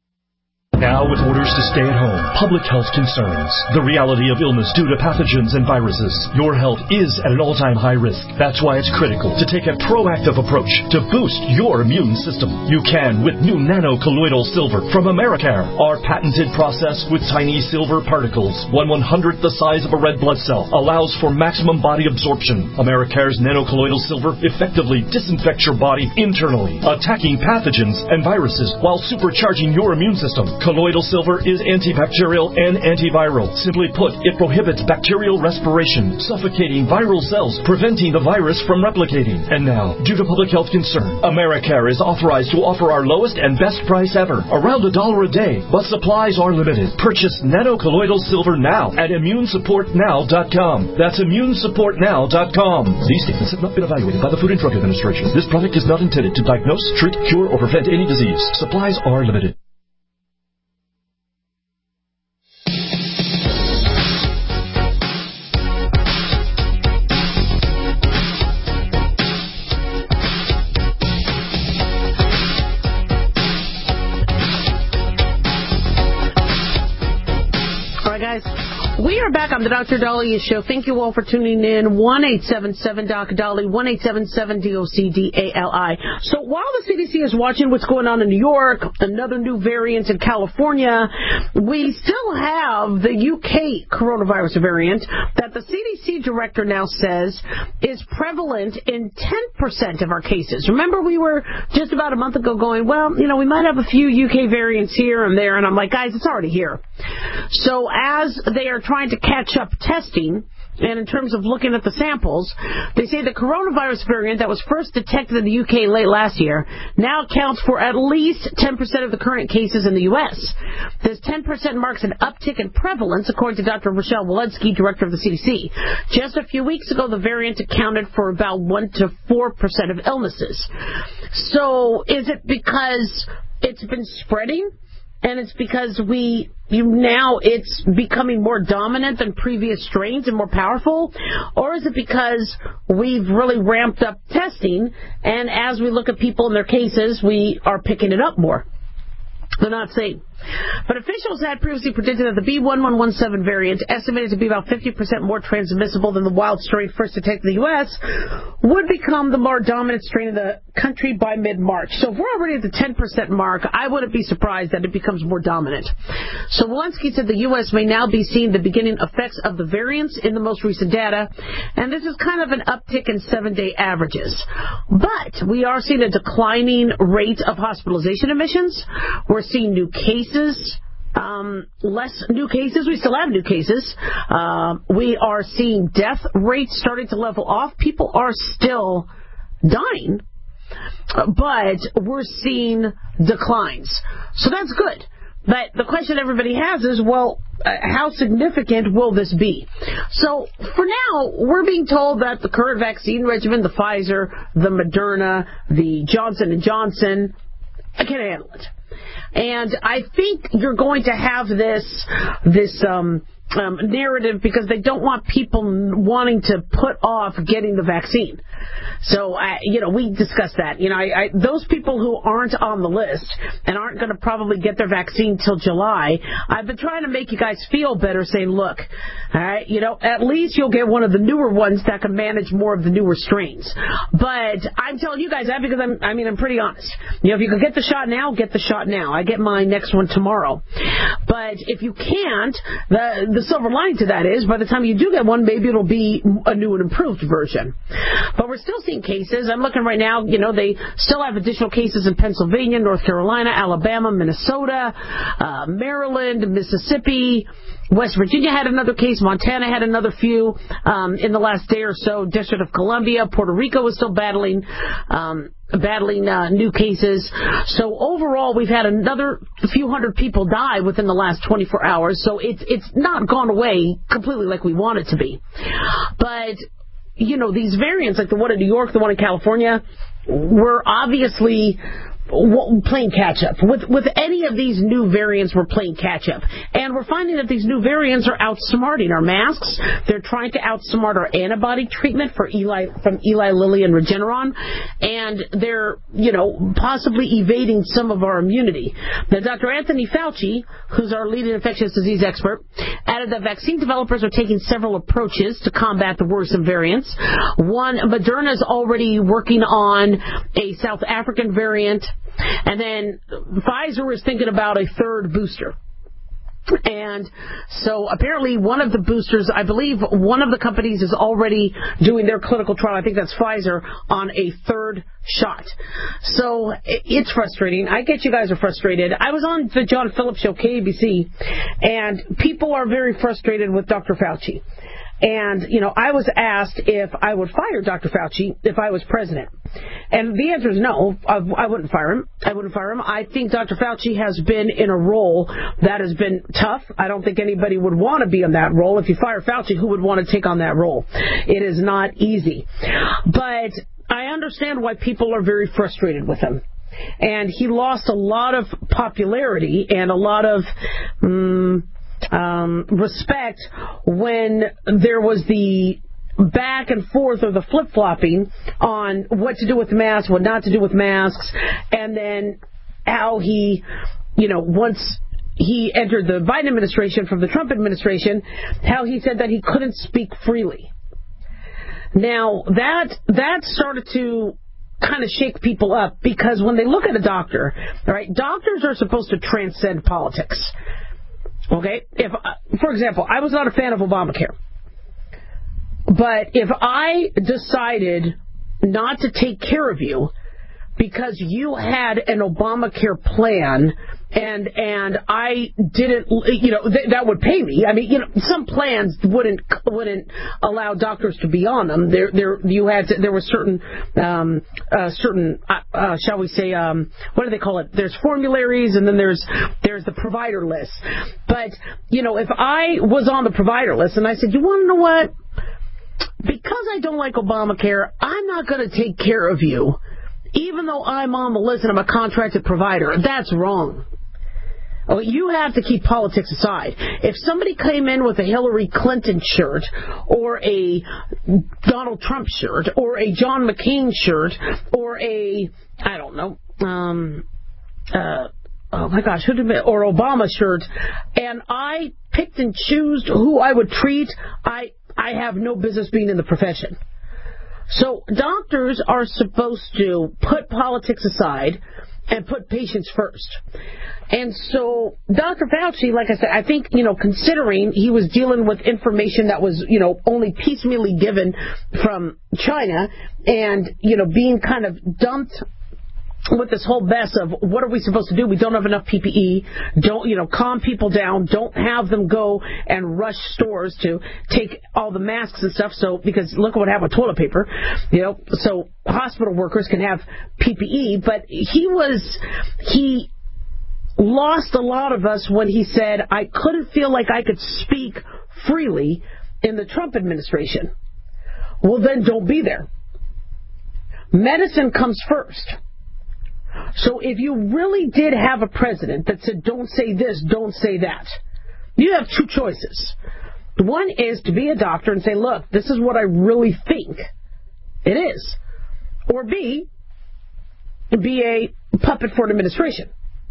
Now with orders to stay at home, public health concerns, the reality of illness due to pathogens and viruses, your health is at an all-time high risk. That's why it's critical to take a proactive approach to boost your immune system. You can with new nano-colloidal silver from Americare. Our patented process with tiny silver particles, 1/100th the size of a red blood cell, allows for maximum body absorption. Americare's nano-colloidal silver effectively disinfects your body internally, attacking pathogens and viruses while supercharging your immune system. Colloidal silver is antibacterial and antiviral. Simply put, it prohibits bacterial respiration, suffocating viral cells, preventing the virus from replicating. And now, due to public health concern, Americare is authorized to offer our lowest and best price ever, around $1 a day, but supplies are limited. Purchase nano-colloidal silver now at immunesupportnow.com. That's immunesupportnow.com. These statements have not been evaluated by the Food and Drug Administration. This product is not intended to diagnose, treat, cure, or prevent any disease. Supplies are limited. We are are back on the Dr. Dahlia Show. Thank you all for tuning in. 1-877-DOC-DALI, 1-877-DOC-DALI. So while the CDC is watching what's going on in New York, another new variant in California, we still have the UK coronavirus variant that the CDC director now says is prevalent in 10% of our cases. Remember, we were just about a month ago going, well, we might have a few UK variants here and there, and I'm like, guys, it's already here. So as they are trying to catch up testing, and in terms of looking at the samples, they say the coronavirus variant that was first detected in the UK late last year now accounts for at least 10% of the current cases in the U.S. This 10% marks an uptick in prevalence, according to Dr. Rochelle Walensky, director of the CDC. Just a few weeks ago, the variant accounted for about 1 to 4% of illnesses. So is it because it's been spreading? And it's because now it's becoming more dominant than previous strains and more powerful? Or is it because we've really ramped up testing, and as we look at people in their cases, we are picking it up more? They're not saying. But officials had previously predicted that the B1117 variant, estimated to be about 50% more transmissible than the wild strain first detected in the U.S., would become the more dominant strain in the country by mid-March. So if we're already at the 10% mark, I wouldn't be surprised that it becomes more dominant. So Walensky said the U.S. may now be seeing the beginning effects of the variants in the most recent data, and this is kind of an uptick in 7-day averages. But we are seeing a declining rate of hospitalization admissions. We're seeing new cases. Less new cases. We still have new cases. We are seeing death rates starting to level off. People are still dying, but we're seeing declines. So that's good. But the question everybody has is, well, how significant will this be? So for now, we're being told that the current vaccine regimen, the Pfizer, the Moderna, the Johnson & Johnson, I can't handle it. And I think you're going to have this narrative because they don't want people wanting to put off getting the vaccine. So, we discussed that. Those people who aren't on the list and aren't going to probably get their vaccine till July, I've been trying to make you guys feel better, saying, look, all right, at least you'll get one of the newer ones that can manage more of the newer strains. But I'm telling you guys that because I'm pretty honest. If you can get the shot now, get the shot now. I get my next one tomorrow. But if you can't, the silver lining to that is by the time you do get one, maybe it'll be a new and improved version. But we're still seeing cases. I'm looking right now, they still have additional cases in Pennsylvania, North Carolina, Alabama, Minnesota, Maryland, Mississippi. West Virginia had another case. Montana had another few in the last day or so. District of Columbia, Puerto Rico is still battling new cases. So overall, we've had another few hundred people die within the last 24 hours. So it's not gone away completely like we want it to be. But these variants, like the one in New York, the one in California, were obviously playing catch-up. With any of these new variants, we're playing catch-up. And we're finding that these new variants are outsmarting our masks. They're trying to outsmart our antibody treatment from Eli Lilly and Regeneron. And they're, possibly evading some of our immunity. Now, Dr. Anthony Fauci, who's our leading infectious disease expert, added that vaccine developers are taking several approaches to combat the worrisome variants. One, Moderna is already working on a South African variant. And then Pfizer is thinking about a third booster. And so apparently one of the boosters, I believe one of the companies is already doing their clinical trial, I think that's Pfizer, on a third shot. So it's frustrating. I get you guys are frustrated. I was on the John Phillips show, KABC, and people are very frustrated with Dr. Fauci. And, I was asked if I would fire Dr. Fauci if I was president. And the answer is no, I wouldn't fire him. I think Dr. Fauci has been in a role that has been tough. I don't think anybody would want to be in that role. If you fire Fauci, who would want to take on that role? It is not easy. But I understand why people are very frustrated with him. And he lost a lot of popularity and a lot of respect when there was the back and forth or the flip-flopping on what to do with masks, what not to do with masks, and then how he, once he entered the Biden administration from the Trump administration, how he said that he couldn't speak freely. Now, that started to kind of shake people up, because when they look at a doctor, all right, doctors are supposed to transcend politics. Okay? If, for example, I was not a fan of Obamacare, but if I decided not to take care of you because you had an Obamacare plan and I didn't, that would pay me. I mean, some plans wouldn't allow doctors to be on them. There were certain, shall we say, what do they call it? There's formularies, and then there's the provider list. But, if I was on the provider list and I said, you want to know what? Because I don't like Obamacare, I'm not going to take care of you, even though I'm on the list and I'm a contracted provider. That's wrong. Oh, you have to keep politics aside. If somebody came in with a Hillary Clinton shirt or a Donald Trump shirt or a John McCain shirt or a, I don't know, oh my gosh, or Obama shirt, and I picked and chose who I would treat, I have no business being in the profession. So doctors are supposed to put politics aside and put patients first. And so Dr. Fauci, like I said, I think, considering he was dealing with information that was, only piecemeally given from China and, being kind of dumped with this whole mess of what are we supposed to do? We don't have enough PPE. Don't, calm people down. Don't have them go and rush stores to take all the masks and stuff. So, because look at what happened with toilet paper, so hospital workers can have PPE. But he lost a lot of us when he said, I couldn't feel like I could speak freely in the Trump administration. Well, then don't be there. Medicine comes first. So if you really did have a president that said, don't say this, don't say that, you have two choices. One is to be a doctor and say, look, this is what I really think it is. Or B, be a puppet for an administration.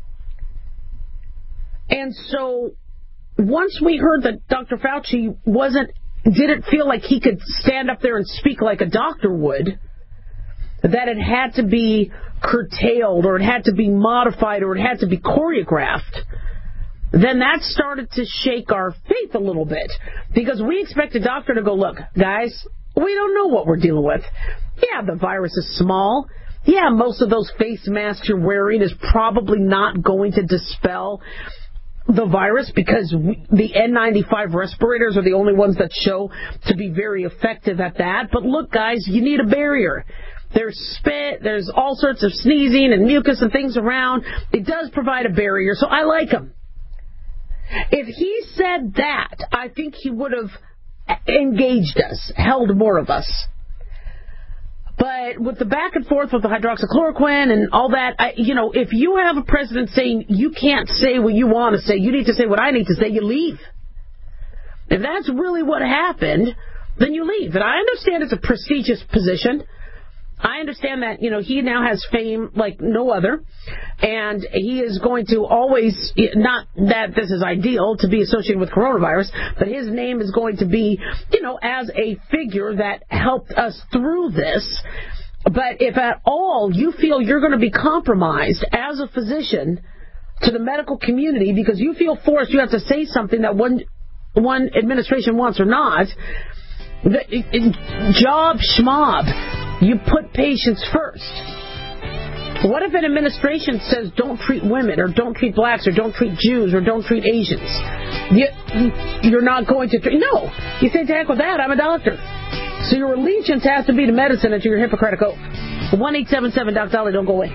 And so once we heard that Dr. Fauci didn't feel like he could stand up there and speak like a doctor would, that it had to be curtailed or it had to be modified or it had to be choreographed, then that started to shake our faith a little bit, because we expect a doctor to go, look, guys, we don't know what we're dealing with. Yeah, the virus is small. Yeah, most of those face masks you're wearing is probably not going to dispel the virus, because the N95 respirators are the only ones that show to be very effective at that. But look, guys, you need a barrier. There's spit, there's all sorts of sneezing and mucus and things around. It does provide a barrier, so I like him. If he said that, I think he would have engaged us, held more of us. But with the back and forth with the hydroxychloroquine and all that, if you have a president saying you can't say what you want to say, you need to say what I need to say, you leave. If that's really what happened, then you leave. And I understand it's a prestigious position. I understand that, he now has fame like no other, and he is going to always, not that this is ideal to be associated with coronavirus, but his name is going to be, as a figure that helped us through this. But if at all you feel you're going to be compromised as a physician to the medical community because you feel forced, you have to say something that one administration wants or not, job schmob. You put patients first. What if an administration says don't treat women or don't treat blacks or don't treat Jews or don't treat Asians? You're not going to treat. No. You say, to heck with that, I'm a doctor. So your allegiance has to be to medicine and to your Hippocratic oath. 1-877-Doc-Dolly, don't go away.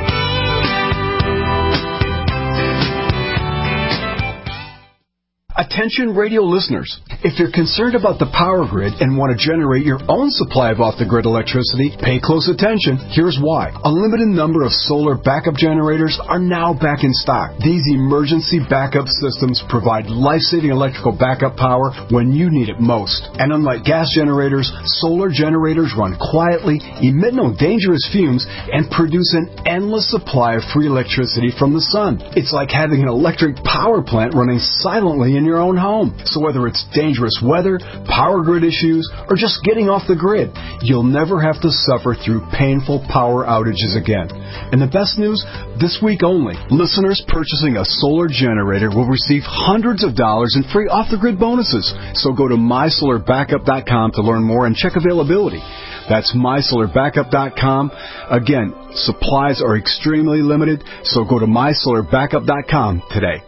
A Attention radio listeners, if you're concerned about the power grid and want to generate your own supply of off-the-grid electricity, pay close attention. Here's why. A limited number of solar backup generators are now back in stock. These emergency backup systems provide life-saving electrical backup power when you need it most. And unlike gas generators, solar generators run quietly, emit no dangerous fumes, and produce an endless supply of free electricity from the sun. It's like having an electric power plant running silently in your own home. So whether it's dangerous weather, power grid issues, or just getting off the grid, you'll never have to suffer through painful power outages again. And the best news, this week only, listeners purchasing a solar generator will receive hundreds of dollars in free off-the-grid bonuses. So go to mysolarbackup.com to learn more and check availability. That's mysolarbackup.com. Again, supplies are extremely limited, so go to mysolarbackup.com today.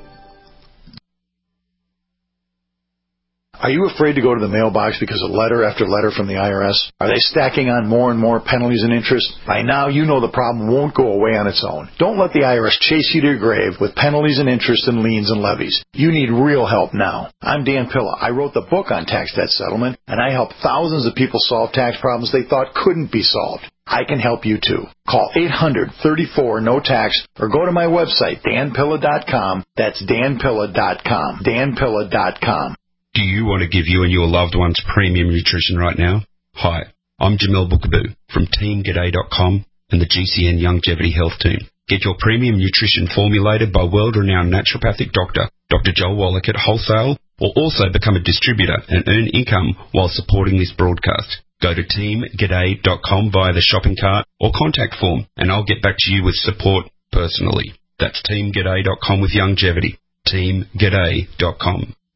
Are you afraid to go to the mailbox because of letter after letter from the IRS? Are they stacking on more and more penalties and interest? By now, you know the problem won't go away on its own. Don't let the IRS chase you to your grave with penalties and interest and liens and levies. You need real help now. I'm Dan Pilla. I wrote the book on tax debt settlement, and I help thousands of people solve tax problems they thought couldn't be solved. I can help you too. Call 800-34-NO-TAX or go to my website, danpilla.com. That's danpilla.com. danpilla.com. Do you want to give you and your loved ones premium nutrition right now? Hi, I'm Jamel Bookaboo from TeamGaday.com and the GCN Longevity Health Team. Get your premium nutrition formulated by world-renowned naturopathic doctor, Dr. Joel Wallach at Wholesale, or also become a distributor and earn income while supporting this broadcast. Go to TeamGaday.com via the shopping cart or contact form, and I'll get back to you with support personally. That's TeamGaday.com with longevity. TeamGaday.com.